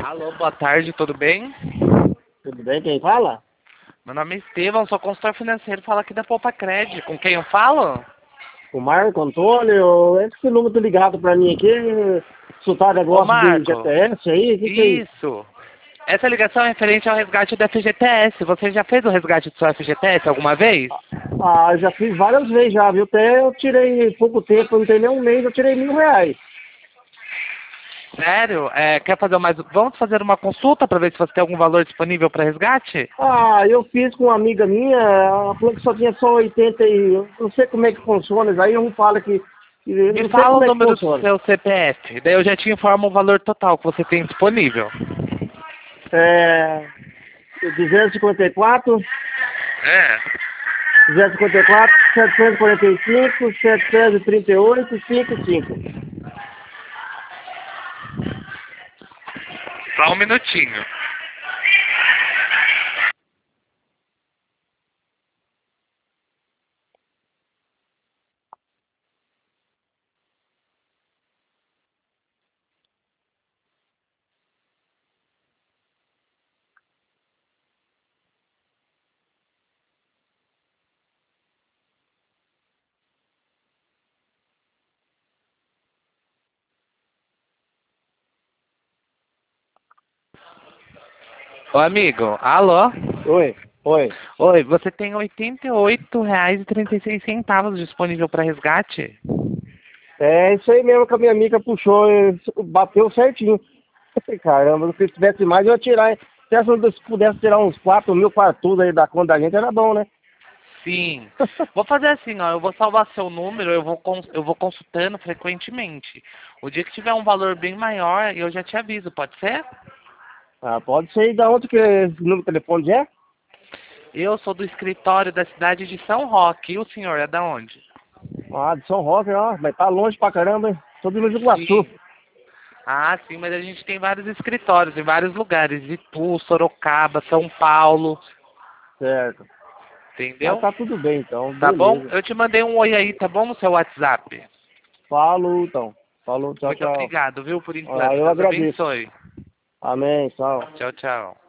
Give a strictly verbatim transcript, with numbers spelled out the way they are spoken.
Alô, boa tarde, tudo bem? Tudo bem, quem fala? Meu nome é Estevão, sou consultor financeiro, falo aqui da Poupa Cred. Com quem eu falo? O Marco Antônio, esse número ligado pra mim aqui, soltar Ô negócio de Marco, G T S aí, o que que é isso? isso. Essa ligação é referente ao resgate do F G T S. Você já fez o resgate do seu F G T S alguma vez? Ah, já fiz várias vezes já, viu? Até eu tirei pouco tempo, não tem nem um mês, eu tirei mil reais. Sério? É, quer fazer mais... Vamos fazer uma consulta para ver se você tem algum valor disponível para resgate? Ah, eu fiz com uma amiga minha, ela falou que só tinha só oitenta e... eu não sei como é que funciona, isso aí um fala que... que eu Me não sei fala o como é que número do funciona. seu C P F, daí eu já te informo o valor total que você tem disponível. É... duzentos e cinquenta e quatro, É. duzentos e cinquenta e quatro, setecentos e quarenta e cinco, setecentos e trinta e oito, cinquenta e cinco. Só um minutinho. Ô amigo, alô? Oi, oi. Oi, você tem oitenta e oito reais e trinta e seis centavos disponível para resgate? É isso aí mesmo que a minha amiga puxou, eh, bateu certinho. Caramba, se tivesse mais eu ia tirar, hein? Se essa pudesse tirar uns quatro mil tudo aí da conta da gente, era bom, né? Sim. Vou fazer assim, ó, eu vou salvar seu número, eu vou, cons- eu vou consultando frequentemente. O dia que tiver um valor bem maior, eu já te aviso, pode ser? Ah, pode ser. E da onde que esse número de telefone é? Eu sou do escritório da cidade de São Roque, e o senhor é da onde? Ah, de São Roque, ó, mas tá longe pra caramba, hein? Sou de Mogi do Iguaçu. Sim. Ah, sim, mas a gente tem vários escritórios em vários lugares, Itu, Sorocaba, São Paulo, Certo. Mas entendeu? tá tudo bem, então, Tá bom? beleza. Eu te mandei um oi aí, tá bom, no seu WhatsApp? Falou, então. Falou, tchau, Muito tchau. obrigado, viu, por Ah, enquanto. eu Deus agradeço. abençoe. Amém, tchau. Tchau, tchau.